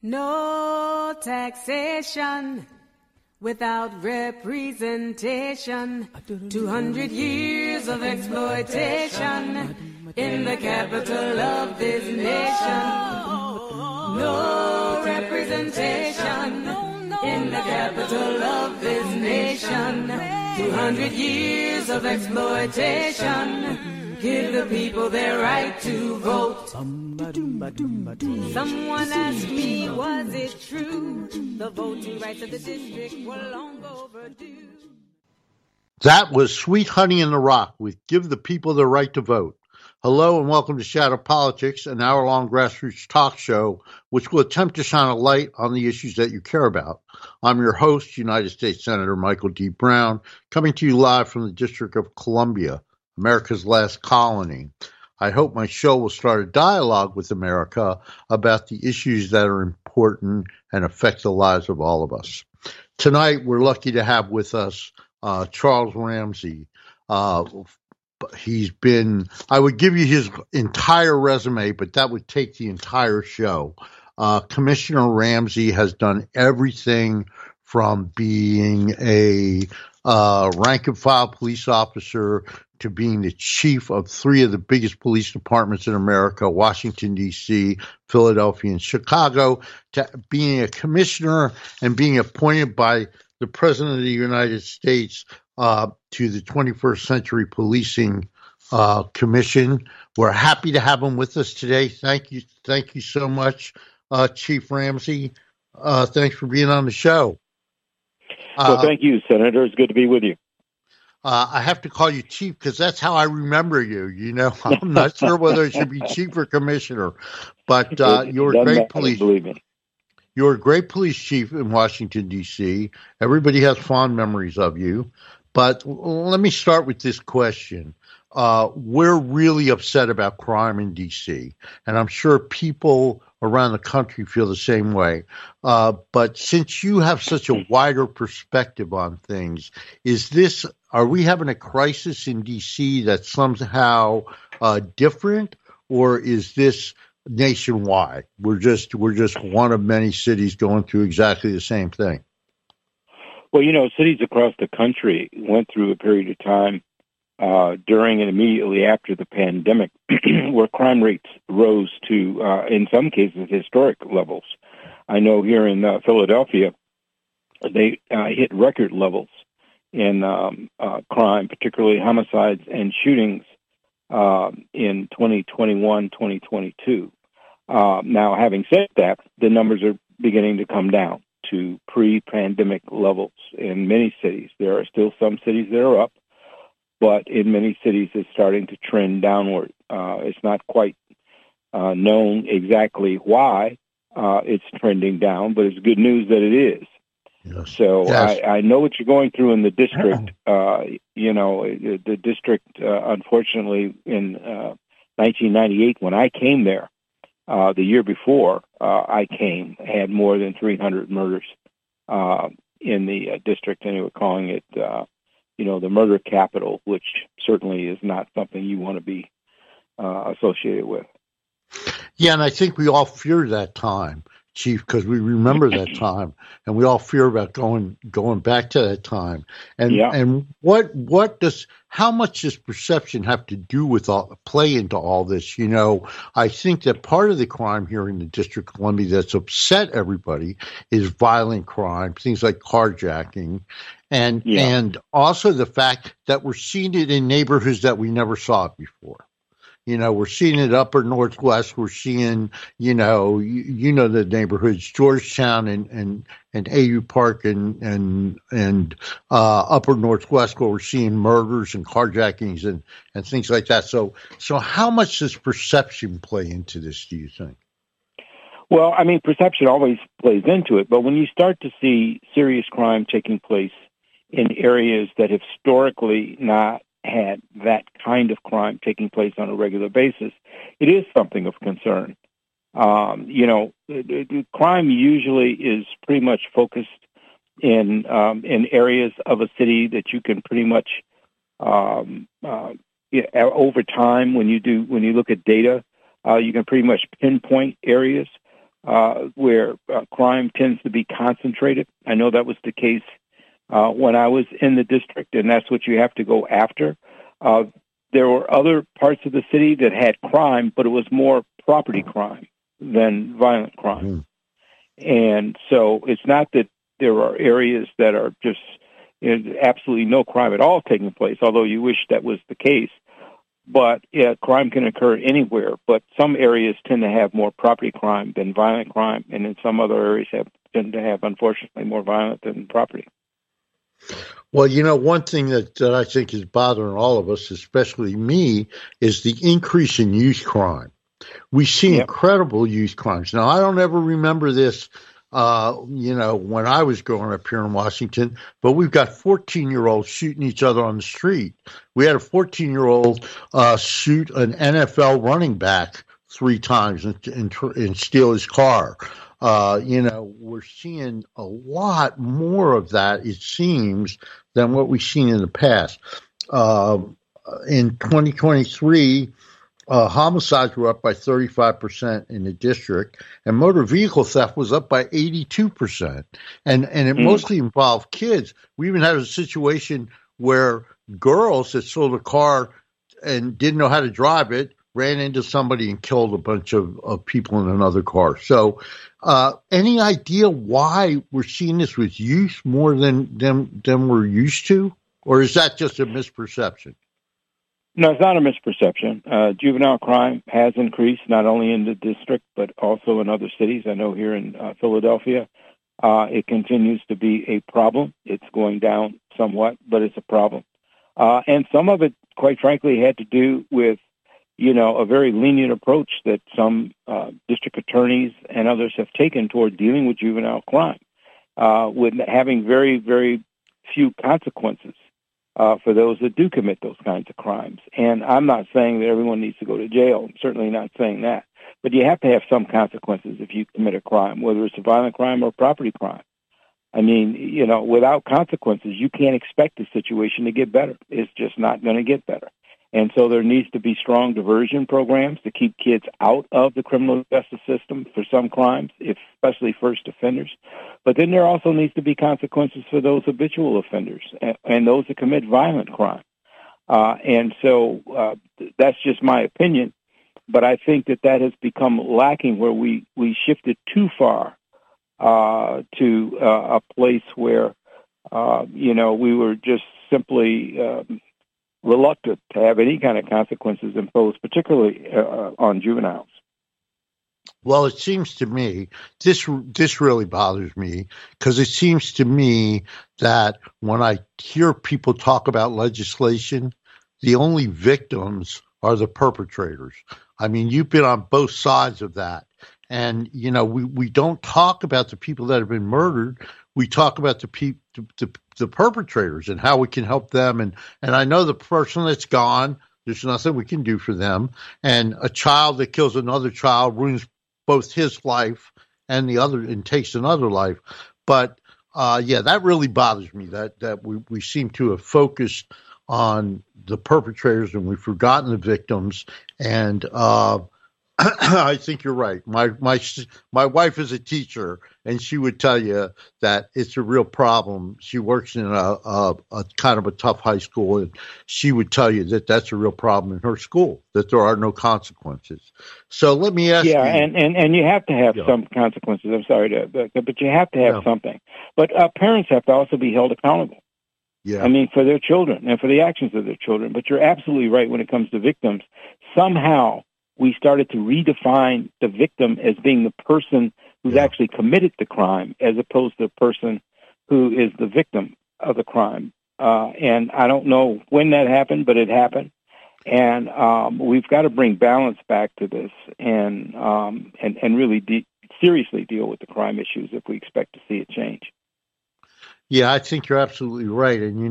No taxation without representation. 200 years of exploitation in the capital of this nation. No representation in the capital of this nation. 200 years of exploitation. Give the people their right to vote. Someone asked me, was it true? The voting rights of the district were long overdue. That was Sweet Honey in the Rock with Give the People the Right to Vote. Hello and welcome to Shadow Politics, an hour-long grassroots talk show which will attempt to shine a light on the issues that you care about. I'm your host, United States Senator Michael D. Brown, coming to you live from the District of Columbia, America's last colony. I hope my show will start a dialogue with America about the issues that are important and affect the lives of all of us. Tonight, we're lucky to have with us Charles Ramsey. He's been, I would give you his entire resume, but that would take the entire show. Commissioner Ramsey has done everything from being a rank and file police officer to being the chief of three of the biggest police departments in America, Washington, D.C., Philadelphia, and Chicago, to being a commissioner and being appointed by the President of the United States to the 21st Century Policing Commission. We're happy to have him with us today. Thank you so much, Chief Ramsey. Thanks for being on the show. Well, thank you, Senator. It's good to be with you. I have to call you Chief because that's how I remember you. You know, I'm not sure whether it should be Chief or Commissioner, but you're a great police. Believe me. You're a great police chief in Washington, D.C. Everybody has fond memories of you. But let me start with this question. We're really upset about crime in D.C., and I'm sure people around the country feel the same way. But since you have such a wider perspective on things, are we having a crisis in D.C. that's somehow different, or is this nationwide? We're just one of many cities going through exactly the same thing. Well, you know, cities across the country went through a period of time during and immediately after the pandemic where crime rates rose to, in some cases, historic levels. I know here in Philadelphia, they hit record levels in crime, particularly homicides and shootings in 2021, 2022. Now, having said that, the numbers are beginning to come down to pre-pandemic levels in many cities. There are still some cities that are up, but in many cities it's starting to trend downward. It's not quite known exactly why it's trending down, but it's good news that it is. Yes. So yes. I know what you're going through in the district. You know, the district, unfortunately, in 1998, when I came there, the year before I came, had more than 300 murders in the district, and they were calling it, the murder capital, which certainly is not something you want to be associated with. Yeah, and I think we all fear that time, Chief, because we remember that time, and we all fear about going back to that time. And yeah. And how much does perception have to do with play into all this? You know, I think that part of the crime here in the District of Columbia that's upset everybody is violent crime, things like carjacking, and also the fact that we're seeing it in neighborhoods that we never saw it before. You know, we're seeing it Upper Northwest. We're seeing, the neighborhoods, Georgetown and AU Park and Upper Northwest, where we're seeing murders and carjackings and things like that. So how much does perception play into this, do you think? Well, I mean, perception always plays into it. But when you start to see serious crime taking place in areas that have historically not had that kind of crime taking place on a regular basis, it is something of concern. The crime usually is pretty much focused in areas of a city that you can pretty much over time when you look at data, you can pretty much pinpoint areas where crime tends to be concentrated. I know that was the case when I was in the district, and that's what you have to go after. There were other parts of the city that had crime, but it was more property crime than violent crime. And so it's not that there are areas that are just absolutely no crime at all taking place, although you wish that was the case. But crime can occur anywhere, but some areas tend to have more property crime than violent crime, and then some other areas tend to have, unfortunately, more violent than property. Well, one thing that I think is bothering all of us, especially me, is the increase in youth crime. We see incredible youth crimes. Now, I don't ever remember this, when I was growing up here in Washington, but we've got 14-year-olds shooting each other on the street. We had a 14-year-old shoot an NFL running back 3 times and steal his car. We're seeing a lot more of that, it seems, than what we've seen in the past. In 2023, homicides were up by 35% in the district, and motor vehicle theft was up by 82%. And it mostly involved kids. We even had a situation where girls that sold a car and didn't know how to drive it ran into somebody and killed a bunch of people in another car. So any idea why we're seeing this with youth more than we're used to? Or is that just a misperception? No, it's not a misperception. Juvenile crime has increased not only in the district, but also in other cities. I know here in Philadelphia, it continues to be a problem. It's going down somewhat, but it's a problem. And some of it, quite frankly, had to do with a very lenient approach that some district attorneys and others have taken toward dealing with juvenile crime, with having very, very few consequences for those that do commit those kinds of crimes. And I'm not saying that everyone needs to go to jail. I'm certainly not saying that. But you have to have some consequences if you commit a crime, whether it's a violent crime or a property crime. I mean, without consequences, you can't expect the situation to get better. It's just not going to get better. And so there needs to be strong diversion programs to keep kids out of the criminal justice system for some crimes, especially first offenders. But then there also needs to be consequences for those habitual offenders and those that commit violent crime. And so that's just my opinion. But I think that has become lacking, where we shifted too far to a place where, we were just simply reluctant to have any kind of consequences imposed, particularly on juveniles. Well, it seems to me, this really bothers me, because it seems to me that when I hear people talk about legislation, the only victims are the perpetrators. I mean, you've been on both sides of that. And, we don't talk about the people that have been murdered. We talk about the perpetrators and how we can help them. And I know the person that's gone, there's nothing we can do for them. And a child that kills another child ruins both his life and takes another life. But that really bothers me that we seem to have focused on the perpetrators and we've forgotten the victims. And I think you're right. My wife is a teacher, and she would tell you that it's a real problem. She works in a kind of a tough high school, and she would tell you that that's a real problem in her school, that there are no consequences. So let me ask you. Yeah, and you have to have some consequences. I'm sorry but you have to have something. But parents have to also be held accountable. Yeah. I mean, for their children and for the actions of their children. But you're absolutely right when it comes to victims. Somehow we started to redefine the victim as being the person who's actually committed the crime, as opposed to the person who is the victim of the crime. And I don't know when that happened, but it happened. And we've got to bring balance back to this and really seriously deal with the crime issues if we expect to see a change. Yeah, I think you're absolutely right. And,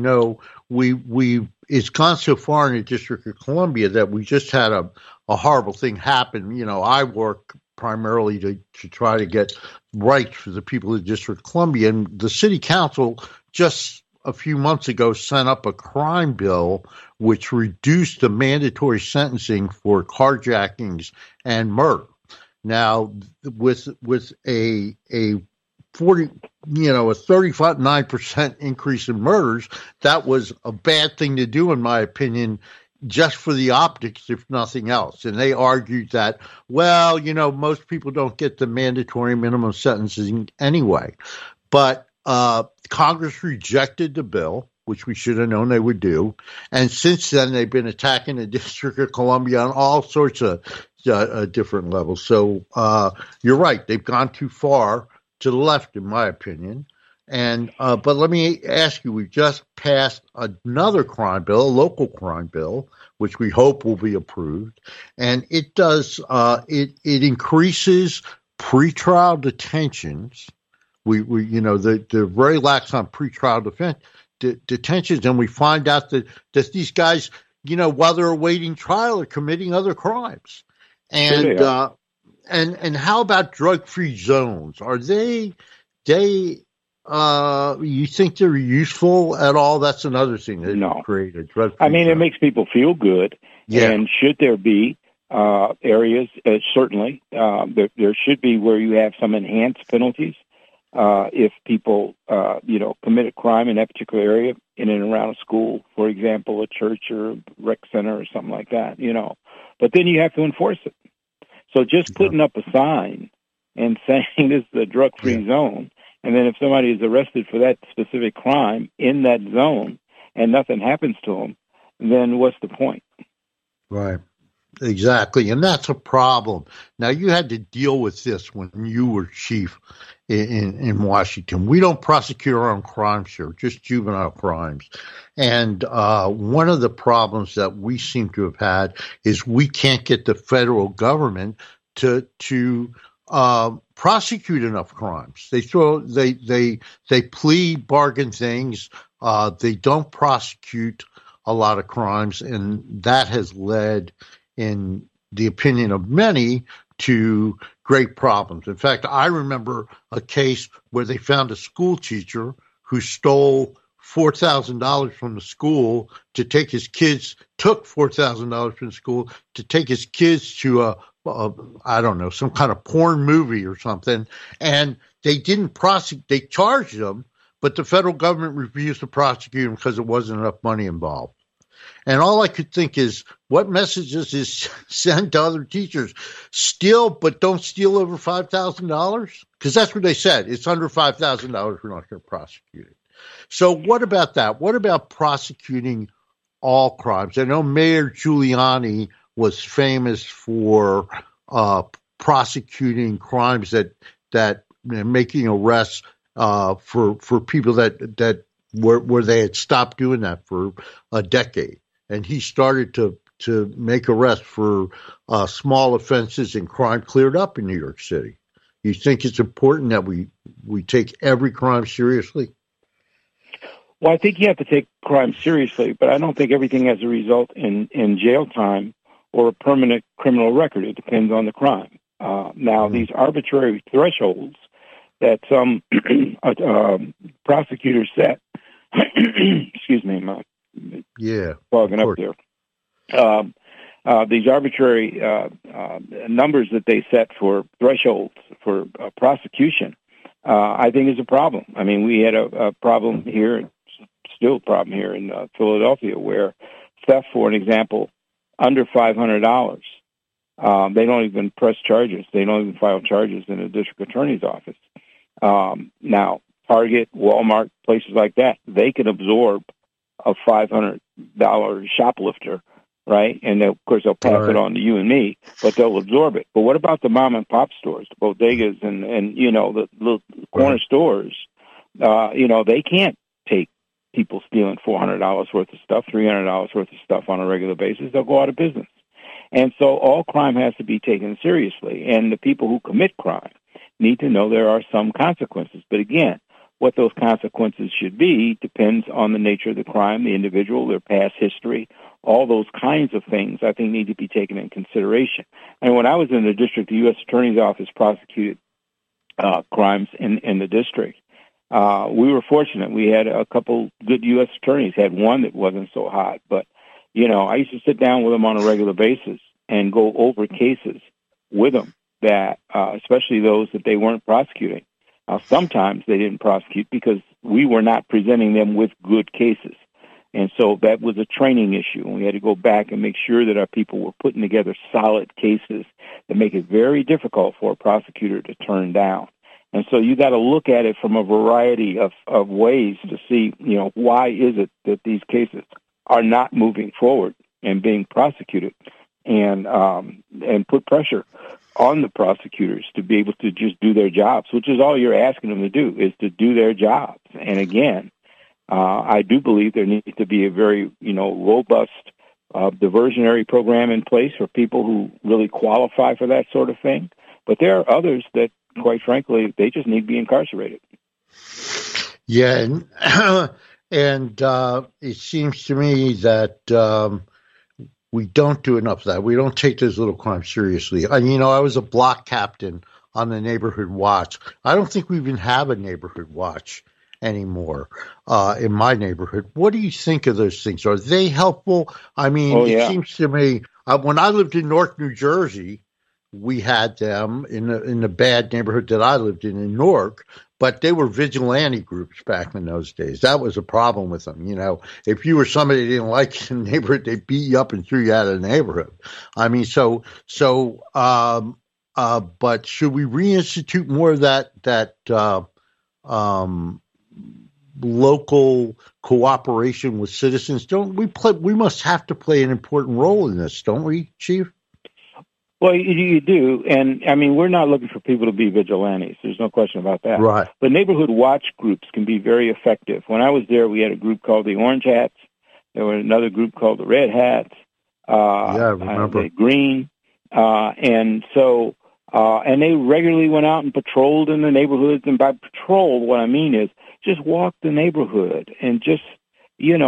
it's gone so far in the District of Columbia that we just had a horrible thing happen. I work primarily to try to get rights for the people of the District of Columbia. And the city council just a few months ago sent up a crime bill which reduced the mandatory sentencing for carjackings and murder. Now, with a 39% increase in murders, that was a bad thing to do, in my opinion, just for the optics, if nothing else. And they argued that, well, most people don't get the mandatory minimum sentencing anyway. But Congress rejected the bill, which we should have known they would do. And since then, they've been attacking the District of Columbia on all sorts of different levels. So you're right. They've gone too far to the left, in my opinion. And but let me ask you, we've just passed another crime bill, a local crime bill, which we hope will be approved. And it does it increases pretrial detentions. They're very lax on pretrial detentions, and we find out that these guys, while they're awaiting trial, are committing other crimes. And and how about drug-free zones? Are they you think they're useful at all? That's another thing that created drug-free zones. It makes people feel good. Yeah. And should there be areas, certainly, there should be where you have some enhanced penalties if people, commit a crime in that particular area in and around a school, for example, a church or a rec center or something like that, But then you have to enforce it. So just putting up a sign and saying this is a drug-free zone, and then if somebody is arrested for that specific crime in that zone and nothing happens to them, then what's the point? Right. Exactly. And that's a problem. Now, you had to deal with this when you were chief in Washington. We don't prosecute our own crimes here, just juvenile crimes. And one of the problems that we seem to have had is we can't get the federal government to prosecute enough crimes. They plea bargain things. They don't prosecute a lot of crimes, and that has led, in the opinion of many, to great problems. In fact, I remember a case where they found a school teacher who stole $4,000 from the school to take his kids, took $4,000 from the school to take his kids to I don't know, some kind of porn movie or something. And they didn't prosecute, they charged him, but the federal government refused to prosecute him because there wasn't enough money involved. And all I could think is, what messages is sent to other teachers? Steal, but don't steal over $5,000? Because that's what they said. It's under $5,000, we're not going to prosecute it. So what about that? What about prosecuting all crimes? I know Mayor Giuliani was famous for prosecuting crimes that making arrests for people that where they had stopped doing that for a decade. And he started to make arrests for small offenses, and crime cleared up in New York City. You think it's important that we take every crime seriously? Well, I think you have to take crime seriously, but I don't think everything has a result in jail time or a permanent criminal record. It depends on the crime. Now, these arbitrary thresholds that some prosecutors set, excuse me, fogging up there. These arbitrary numbers that they set for thresholds for prosecution, I think is a problem. I mean, we had a problem here, still a problem here in Philadelphia, where theft, for an example, under $500, they don't even press charges. They don't even file charges in the district attorney's office. Now, Target, Walmart, places like that, they can absorb a $500 shoplifter, right? And of course, they'll pass it on to you and me, but they'll absorb it. But what about the mom and pop stores, the bodegas, and the little corner stores? They can't take people stealing $400 worth of stuff, $300 worth of stuff on a regular basis. They'll go out of business. And so all crime has to be taken seriously. And the people who commit crime need to know there are some consequences. But again, what those consequences should be depends on the nature of the crime, the individual, their past history, all those kinds of things I think need to be taken in consideration. And when I was in the district, the U.S. Attorney's Office prosecuted crimes in the district. We were fortunate. We had a couple good U.S. attorneys, had one that wasn't so hot. But, I used to sit down with them on a regular basis and go over cases with them that, especially those that they weren't prosecuting. Sometimes they didn't prosecute because we were not presenting them with good cases. And so that was a training issue, and we had to go back and make sure that our people were putting together solid cases that make it very difficult for a prosecutor to turn down. And so you got to look at it from a variety of ways to see, why is it that these cases are not moving forward and being prosecuted, and put pressure on the prosecutors to be able to just do their jobs, which is all you're asking them to do, is to do their jobs. And again, I do believe there needs to be a very, robust diversionary program in place for people who really qualify for that sort of thing. But there are others that, quite frankly, they just need to be incarcerated. Yeah, and it seems to me that we don't do enough of that. We don't take those little crimes seriously. And, I was a block captain on the neighborhood watch. I don't think we even have a neighborhood watch anymore in my neighborhood. What do you think of those things? Are they helpful? I mean, It seems to me, when I lived in Newark, New Jersey, we had them in the bad neighborhood that I lived in Newark, but they were vigilante groups back in those days. That was a problem with them. If you were somebody that didn't like in the neighborhood, they beat you up and threw you out of the neighborhood. I mean, but should we reinstitute more of that local cooperation with citizens? We must have to play an important role in this, don't we, Chief? Well, you do. And, I mean, we're not looking for people to be vigilantes. There's no question about that. Right. But neighborhood watch groups can be very effective. When I was there, we had a group called the Orange Hats. There was another group called the Red Hats. I remember. The Green. And they regularly went out and patrolled in the neighborhoods. And by patrol, what I mean is just walk the neighborhood and just, in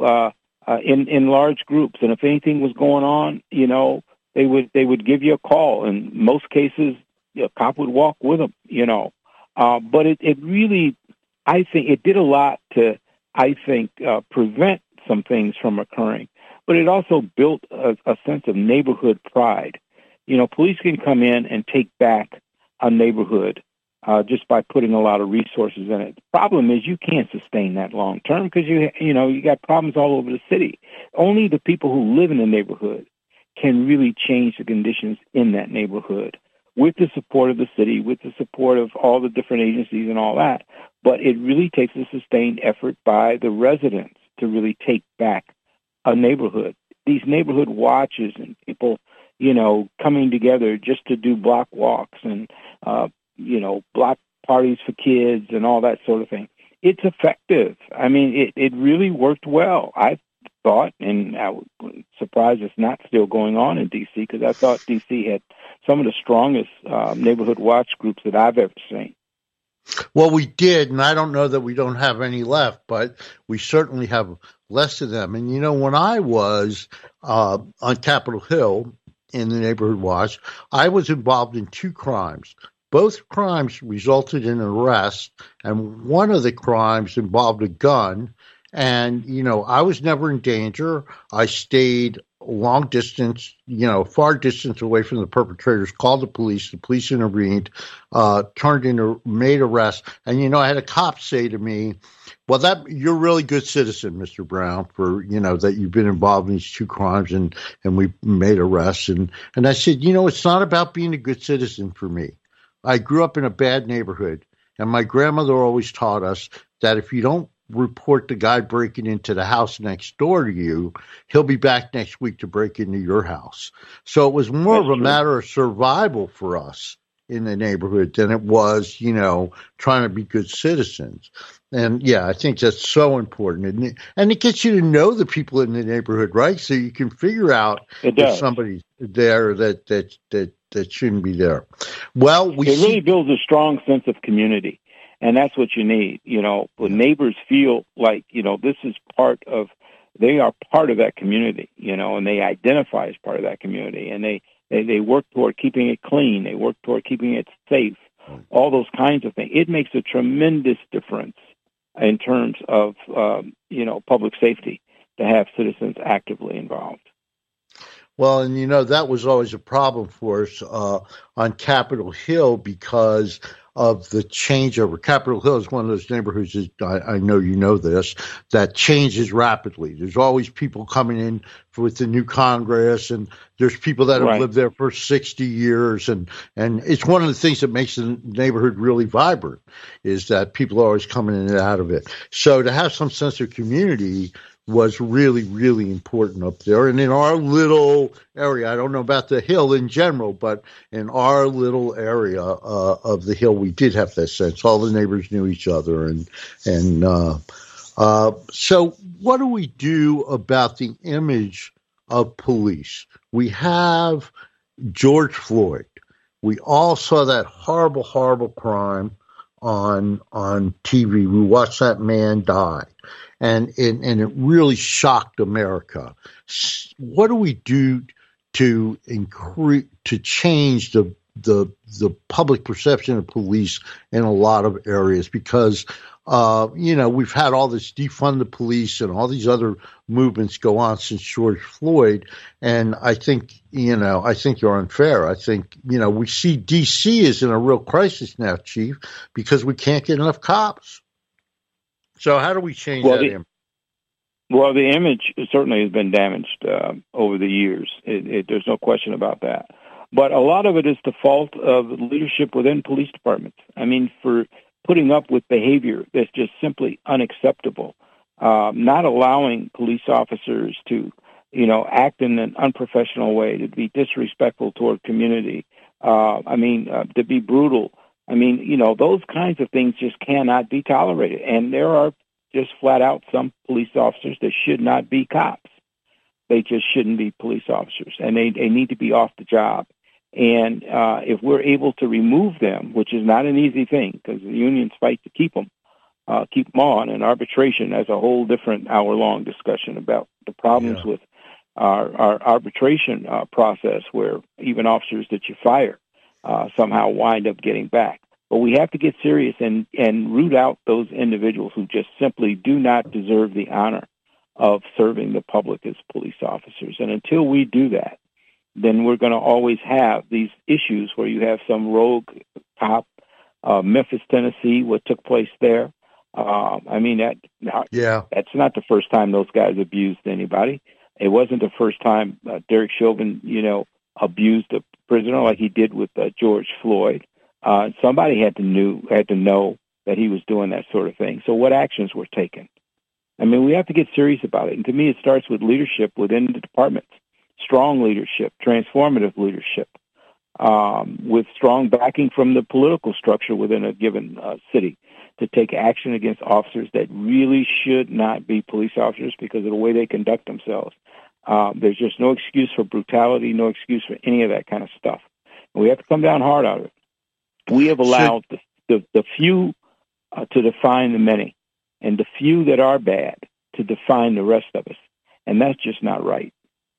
large groups. And if anything was going on, they would give you a call. In most cases, a cop would walk with them, But it really, I think, it did a lot to, prevent some things from occurring. But it also built a sense of neighborhood pride. Police can come in and take back a neighborhood just by putting a lot of resources in it. The problem is you can't sustain that long term because you got problems all over the city. Only the people who live in the neighborhood can really change the conditions in that neighborhood with the support of the city, with the support of all the different agencies and all that. But it really takes a sustained effort by the residents to really take back a neighborhood. These neighborhood watches and people, coming together just to do block walks and, block parties for kids and all that sort of thing. It's effective. I mean, it really worked well. I thought, and I was surprised it's not still going on in D.C. because I thought D.C. had some of the strongest neighborhood watch groups that I've ever seen. Well, we did, and I don't know that we don't have any left, but we certainly have less of them. And, when I was on Capitol Hill in the neighborhood watch, I was involved in 2 crimes. Both crimes resulted in arrest, and one of the crimes involved a gun. And, I was never in danger. I stayed long distance, far distance away from the perpetrators, called the police intervened, made arrests. And, I had a cop say to me, well, you're a really good citizen, Mr. Brown, for, that you've been involved in these 2 crimes and we made arrests. And I said, it's not about being a good citizen for me. I grew up in a bad neighborhood, and my grandmother always taught us that if you don't report the guy breaking into the house next door to you, he'll be back next week to break into your house. So it was more of a matter of survival for us in the neighborhood than it was, trying to be good citizens. And I think that's so important. And it gets you to know the people in the neighborhood, right? So you can figure out if somebody's there that shouldn't be there. Well, it really builds a strong sense of community. And that's what you need, when neighbors feel like, this is they are part of that community, and they identify as part of that community, and they work toward keeping it clean. They work toward keeping it safe, all those kinds of things. It makes a tremendous difference in terms of, public safety to have citizens actively involved. Well, and that was always a problem for us on Capitol Hill because of the changeover. Capitol Hill is one of those neighborhoods, I know you know this, that changes rapidly. There's always people coming in with the new Congress, and there's people that have lived there for 60 years. And it's one of the things that makes the neighborhood really vibrant is that people are always coming in and out of it. So to have some sense of community was really, really important up there. And in our little area, I don't know about the Hill in general, but in our little area of the Hill, we did have that sense. All the neighbors knew each other. So what do we do about the image of police? We have George Floyd. We all saw that horrible, horrible crime on TV. We watched that man die. And it really shocked America. What do we do to change the public perception of police in a lot of areas? Because we've had all this defund the police and all these other movements go on since George Floyd, and I think you're unfair. I think we see DC is in a real crisis now, Chief, because we can't get enough cops. So how do we change that image? Well, the image certainly has been damaged over the years. There's no question about that. But a lot of it is the fault of leadership within police departments. I mean, for putting up with behavior that's just simply unacceptable, not allowing police officers to, act in an unprofessional way, to be disrespectful toward community, to be brutal. Those kinds of things just cannot be tolerated. And there are just flat out some police officers that should not be cops. They just shouldn't be police officers, and they need to be off the job. And if we're able to remove them, which is not an easy thing because the unions fight to keep them on, and arbitration has a whole different hour-long discussion about the problems with our arbitration process, where even officers that you fire somehow wind up getting back. But we have to get serious and root out those individuals who just simply do not deserve the honor of serving the public as police officers. And until we do that, then we're going to always have these issues where you have some rogue cop, Memphis, Tennessee, what took place there. That's not the first time those guys abused anybody. It wasn't the first time Derek Chauvin, abused a prisoner like he did with George Floyd. Somebody had to know that he was doing that sort of thing. So what actions were taken? We have to get serious about it. And to me, it starts with leadership within the departments, strong leadership, transformative leadership, with strong backing from the political structure within a given city to take action against officers that really should not be police officers because of the way they conduct themselves. There's just no excuse for brutality, no excuse for any of that kind of stuff. And we have to come down hard on it. We have allowed the few to define the many, and the few that are bad to define the rest of us. And that's just not right.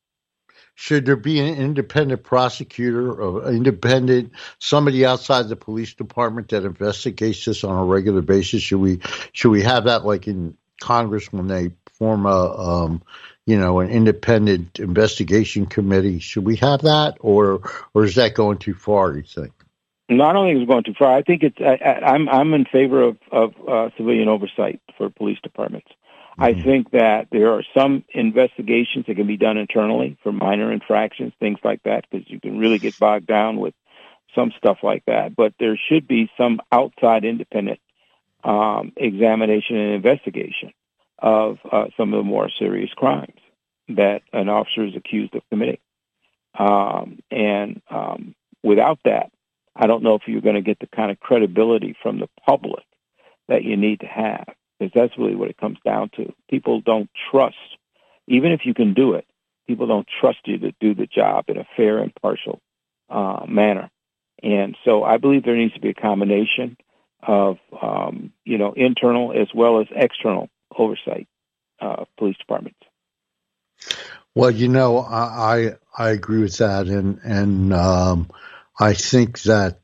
Should there be an independent prosecutor or somebody outside the police department that investigates this on a regular basis? Should we have that like in Congress when they form an independent investigation committee? Should we have that, or is that going too far, you think? No, I don't think it's going too far. I think I'm in favor of civilian oversight for police departments. Mm-hmm. I think that there are some investigations that can be done internally for minor infractions, things like that, because you can really get bogged down with some stuff like that. But there should be some outside independent examination and investigation of some of the more serious crimes that an officer is accused of committing. Without that, I don't know if you're going to get the kind of credibility from the public that you need to have, because that's really what it comes down to. People don't trust, even if you can do it, people don't trust you to do the job in a fair, impartial manner. And so I believe there needs to be a combination of, internal as well as external oversight of police departments. Well, I agree with that, and I think that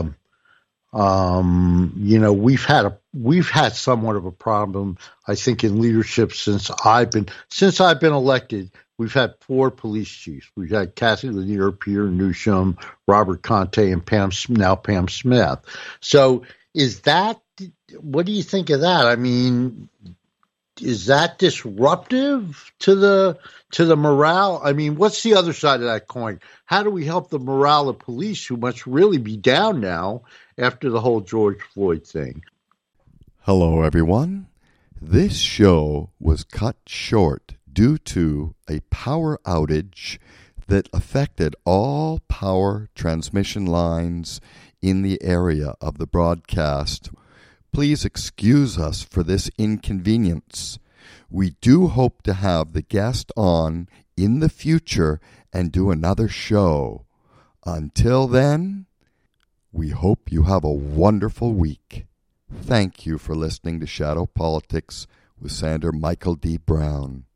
we've had somewhat of a problem, I think, in leadership since I've been elected, we've had 4 police chiefs. We've had Kathy Lanier, Peter Newsham, Robert Conte, and Pam Smith. So what do you think of that? I mean, is that disruptive to the morale? I mean, what's the other side of that coin? How do we help the morale of police, who must really be down now after the whole George Floyd thing? Hello, everyone. This show was cut short due to a power outage that affected all power transmission lines in the area of the broadcast. Please excuse us for this inconvenience. We do hope to have the guest on in the future and do another show. Until then, we hope you have a wonderful week. Thank you for listening to Shadow Politics with Senator Michael D. Brown.